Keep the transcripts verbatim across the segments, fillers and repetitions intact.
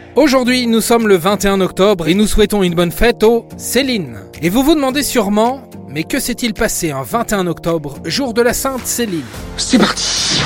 Aujourd'hui, nous sommes le vingt et un octobre et nous souhaitons une bonne fête aux Céline. Et vous vous demandez sûrement, mais que s'est-il passé un vingt et un octobre, jour de la Sainte Céline ? C'est parti.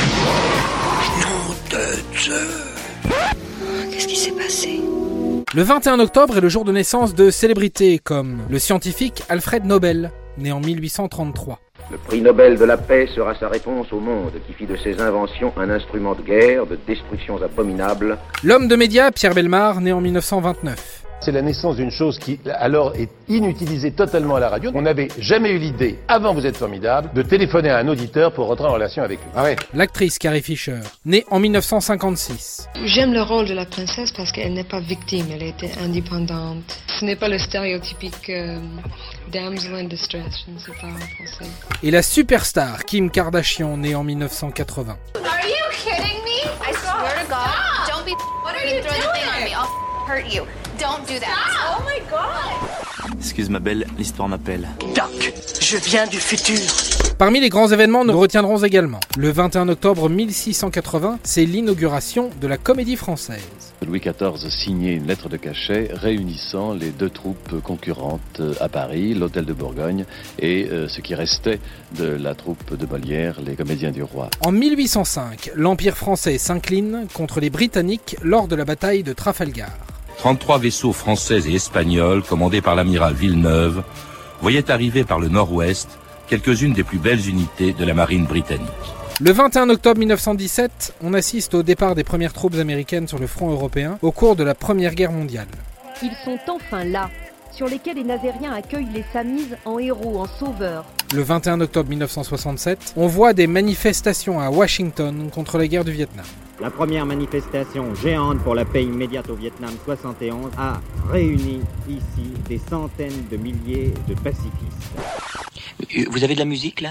Nom de Dieu. Qu'est-ce qui s'est passé ? Le vingt et un octobre est le jour de naissance de célébrités comme le scientifique Alfred Nobel, né en mille huit cent trente-trois. Le prix Nobel de la paix sera sa réponse au monde qui fit de ses inventions un instrument de guerre, de destructions abominables. L'homme de médias Pierre Bellemare, né en mille neuf cent vingt-neuf. C'est la naissance d'une chose qui, alors, est inutilisée totalement à la radio. On n'avait jamais eu l'idée, avant Vous êtes formidable, de téléphoner à un auditeur pour rentrer en relation avec lui. Ah ouais. L'actrice Carrie Fisher, née en mille neuf cent cinquante-six. J'aime le rôle de la princesse parce qu'elle n'est pas victime, elle était indépendante. Ce n'est pas le stéréotypique euh, damsel in distress, je ne sais pas en français. Et la superstar Kim Kardashian, née en mille neuf cent quatre-vingts. Are you kidding me? I swear to God, don't be what are you doing? I'll hurt you. Don't do that. Stop. Oh my God. Excuse ma belle, l'histoire m'appelle. Doc, je viens du futur. Parmi les grands événements, nous retiendrons également le vingt et un octobre mille six cent quatre-vingts, c'est l'inauguration de la Comédie Française. Louis quatorze signait une lettre de cachet réunissant les deux troupes concurrentes à Paris, l'Hôtel de Bourgogne et euh, ce qui restait de la troupe de Molière, les Comédiens du Roi. En mille huit cent cinq, l'Empire français s'incline contre les Britanniques lors de la bataille de Trafalgar. trente-trois vaisseaux français et espagnols, commandés par l'amiral Villeneuve, voyaient arriver par le nord-ouest quelques-unes des plus belles unités de la marine britannique. Le vingt et un octobre mille neuf cent dix-sept, on assiste au départ des premières troupes américaines sur le front européen au cours de la Première Guerre mondiale. Ils sont enfin là, sur lesquels les Nazériens accueillent les Samises en héros, en sauveurs. Le vingt et un octobre mille neuf cent soixante-sept, on voit des manifestations à Washington contre la guerre du Vietnam. La première manifestation géante pour la paix immédiate au Vietnam soixante et onze a réuni ici des centaines de milliers de pacifistes. Vous avez de la musique là ?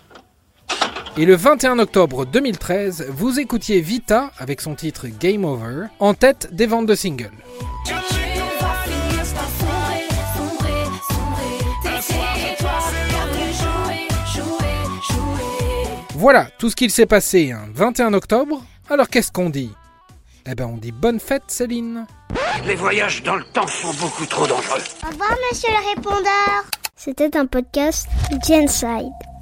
Et le vingt et un octobre deux mille treize, vous écoutiez Vita avec son titre Game Over en tête des ventes de singles. Voilà tout ce qu'il s'est passé un vingt et un octobre. Alors qu'est-ce qu'on dit ? Eh ben on dit bonne fête Céline. Les voyages dans le temps sont beaucoup trop dangereux. Au revoir monsieur le répondeur. C'était un podcast Genside.